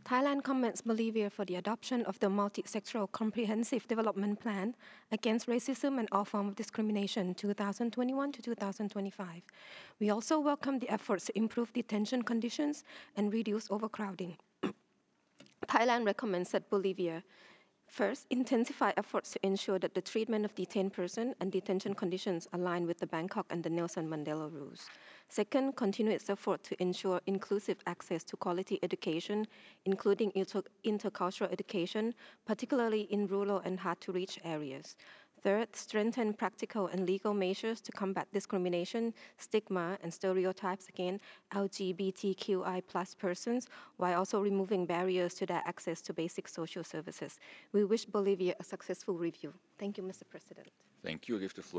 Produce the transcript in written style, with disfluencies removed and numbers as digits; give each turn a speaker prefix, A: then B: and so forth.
A: Thailand commends Bolivia for the adoption of the Multi-Sectoral Comprehensive Development Plan against racism and all forms of discrimination 2021 to 2025. We also welcome the efforts to improve detention conditions and reduce overcrowding. Thailand recommends that Bolivia first, intensify efforts to ensure that the treatment of detained persons and detention conditions align with the Bangkok and the Nelson Mandela rules. Second, continue its effort to ensure inclusive access to quality education, including intercultural education, particularly in rural and hard-to-reach areas. Third, strengthen practical and legal measures to combat discrimination, stigma, and stereotypes against LGBTQI plus persons, while also removing barriers to their access to basic social services. We wish Bolivia a successful review. Thank you, Mr. President.
B: Thank you. I give the floor